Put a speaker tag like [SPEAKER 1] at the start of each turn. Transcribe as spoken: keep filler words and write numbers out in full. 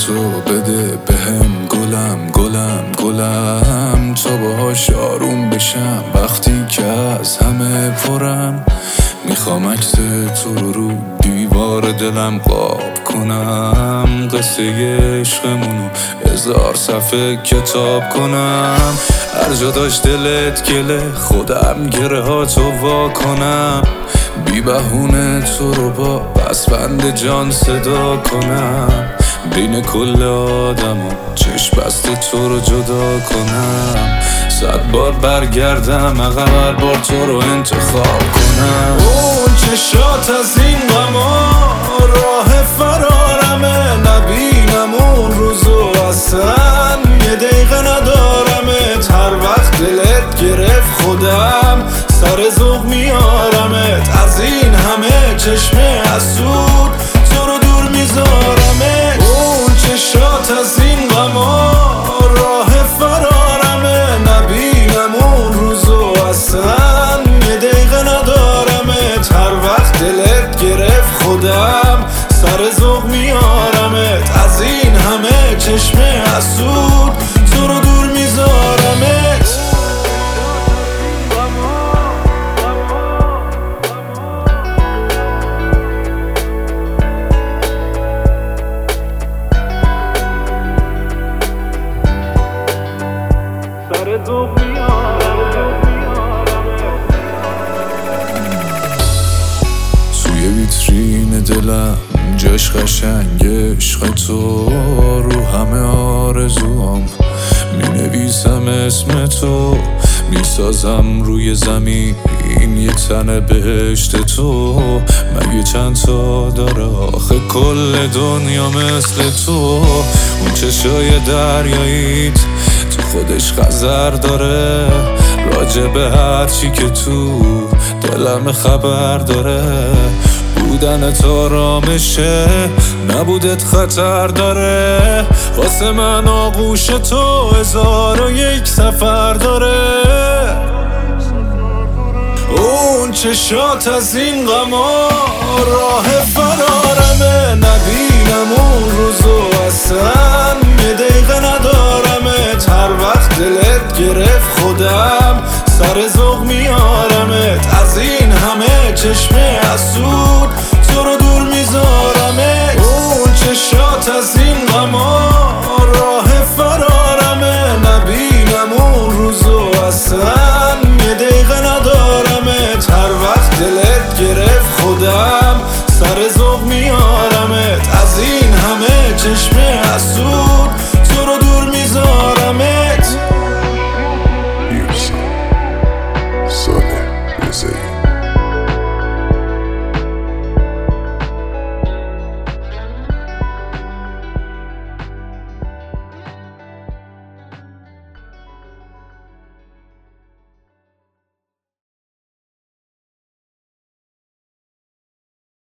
[SPEAKER 1] تو بده بهم گلم گلم گلم تا باهاش آروم بشم وقتی که از همه پرم. میخوام عکس تو رو رو دیوار دلم قاب کنم، قصه عشقمونو هزار صفحه کتاب کنم. هر جا داشت دلت گله خودم گره ها تو وا کنم، بی بهونه تو رو با پسوند جان صدا کنم. بین کل آدم و چشم بسته تو رو جدا کنم، صد بار برگردم عقب هر بار تو رو انتخاب کنم.
[SPEAKER 2] اون چشات از این غما راه فرارمه، نبینم اون روزو اصلا یه دقیقه ندارمت. هر وقت دلت گرفت خودم سر ذوق میارمت، از این همه چشم حسود تو رو دور میذارمت. اون چشات از این غما راه فرارمه، نبینم اون روزو اصلا یه دقیقه ندارمت. هر وقت دلت گرفت خودم سر ذوق میارمت، از این همه چشم حسود تو رو دور میذارمت.
[SPEAKER 1] توی ویترین دلم جاش قشنگ عشق تو، رو همه آرزوام می نویسم اسم تو، می سازم روی زمین یه تن بهشت تو. مگه چند تا داره آخه کل دنیا مثل تو؟ اون چشای دریاییت تو خودش خزر داره، راجع به هر چی که تو دلم خبر داره. بودن تو آرامشه، نبودت خطر داره. واسه من آغوش تو هزار و یک سفر داره. اون چشات از این غما راه فرارمه، نبینم اون روزو اصلا یه دقیقه ندارمت. هر وقت دلت گرفت خودم سر ذوق میارمت، از این همه چشم حسود تو رو دور میذارمت. اون چشات از این غما راه فرارمه، نبینم اون روزو اصلا یه دقیقه ندارمت. هر وقت دلت گرفت خودم سر ذوق میارمت، از این همه چشم حسود